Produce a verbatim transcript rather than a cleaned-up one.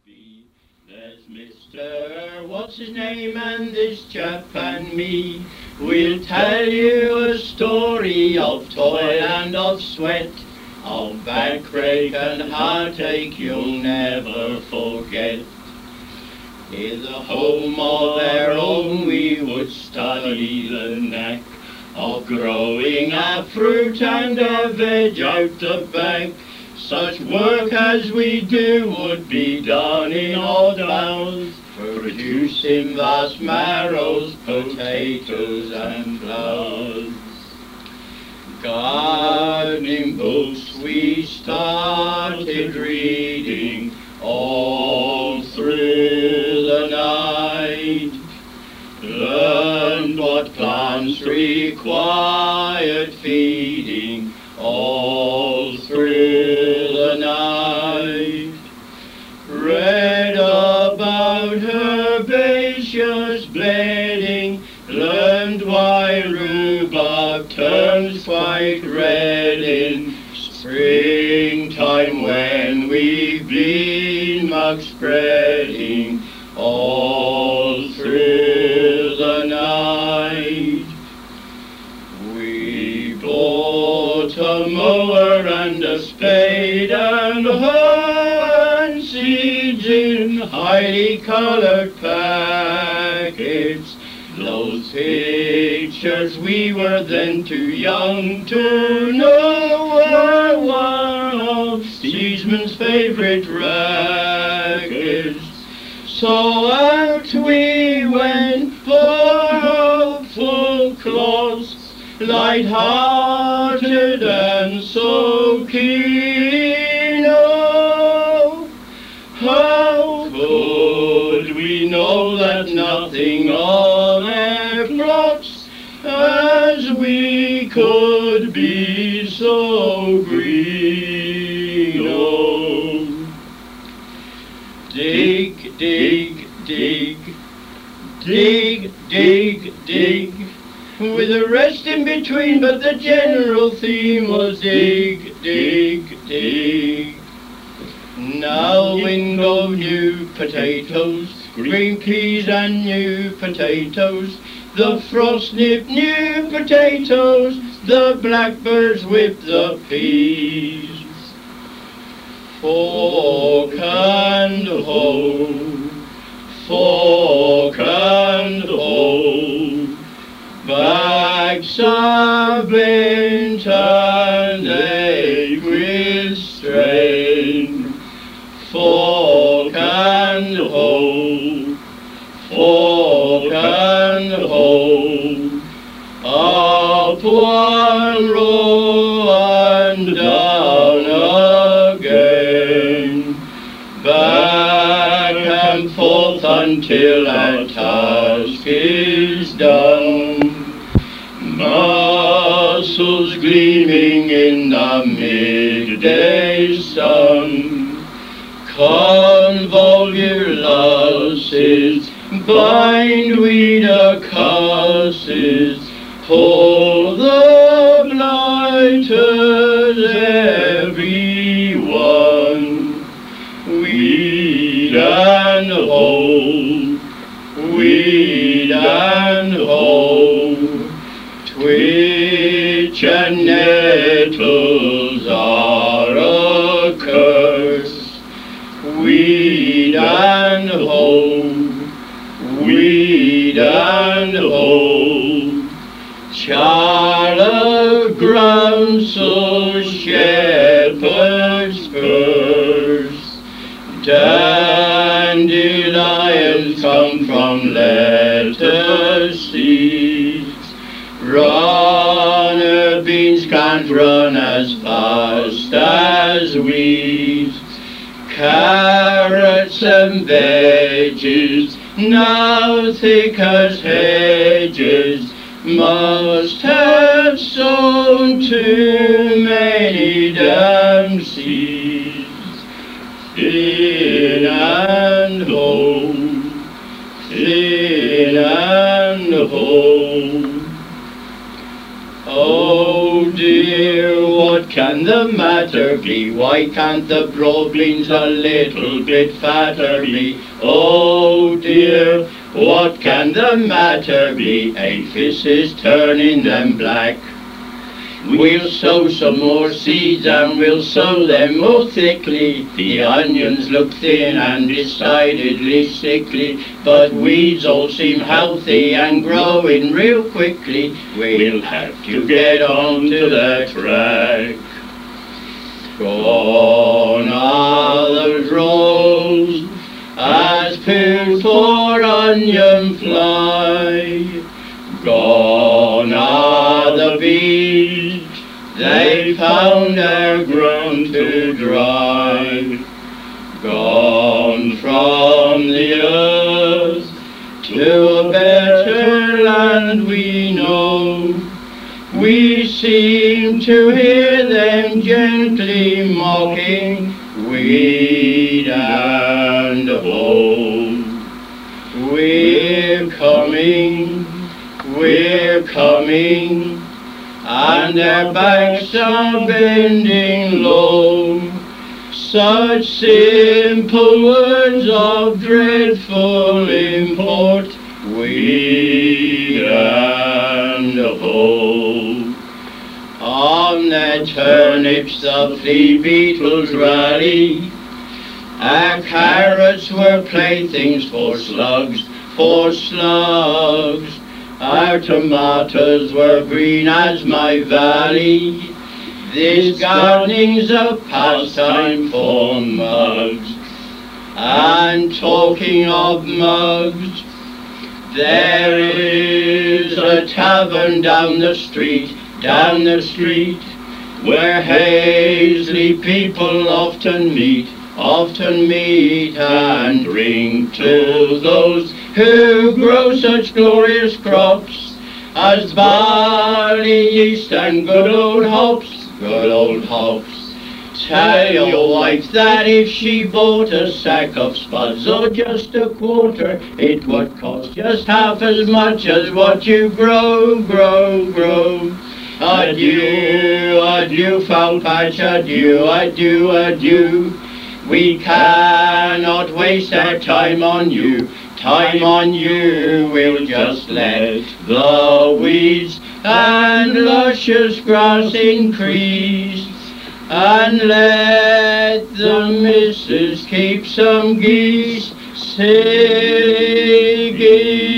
be. There's Mister What's his name and this chap and me. We'll tell you a story of toil and of sweat, of backache and heartache you'll never forget. In the home of our own we would study the knack of growing our fruit and our veg out the back. Such work as we do would be done in odd hours, producing vast marrows, potatoes and flowers. Gardening books we started reading all through the night, learned what plants required feeding all through the night, read about herbaceous bedding, learned why rhubarb turns quite red in springtime when we've been muck spreading all through the night. We bought a mower and a spade and hoe and seeds in highly coloured packets. Those pictures we were then too young to know were one of Seaman's favourite rackets. So out we went for hopeful close, light-hearted and so keen. Oh, how could we know that nothing on earth rocks as we could be so green? Oh, dig, dig, dig, dig, dig, dig, with a rest in between, but the general theme was dig, dig, dig. Now in go new potatoes, green peas and new potatoes, the frost nip new potatoes, the blackbirds whip the peas. Fork and hoe, fork and hoe, bags are bent and they with strain. Fork and hoe, fork and hoe, up one row and down again, back and forth until our task is done. Muscles gleaming in the midday sun, convolvuluses, bindweed accuses, pull the blighters everyone. Weed and hoe, weed and hoe, twitch and nettles are a curse. Weed and hoe, weed and hoe, charlotte, groundsel, shepherd's purse, dandelions come from lettuce seeds, runner beans can't run as fast as weeds. Carrots and veggies, now thick as hedges, must have sown too many damn seeds. Thin and hoe, thin and hoe, oh dear, what can can the matter be? Why can't the broad beans a little bit fatter be? Oh dear, what can the matter be? Aphis is turning them black. We'll sow some more seeds and we'll sow them more thickly. The onions look thin and decidedly sickly, but weeds all seem healthy and growing real quickly. We'll have to get on to the track. Gone are those rows as pills for onion fly. Gone are the bees, they found their ground to dry. Gone from the earth to a better land we know. We seem to hear them gently mocking weed and hoe. We're coming, we're coming, and their backs are bending low. Such simple words of dreadful import, weed and hoe. On their turnips the flea beetles rally. Our carrots were playthings for slugs, for slugs. Our tomatoes were green as my valley. This gardening's a pastime for mugs. And talking of mugs, there is a tavern down the street, down the street, where Hazley people often meet, often meet and drink to those who grow such glorious crops as barley, yeast and good old hops, good old hops. Tell your wife that if she bought a sack of spuds or just a quarter, it would cost just half as much as what you grow, grow, grow. Adieu, adieu, foul patch, adieu, adieu, adieu. We cannot waste our time on you, time on you. We'll just let the weeds and luscious grass increase, and let the missus keep some geese, silly geese.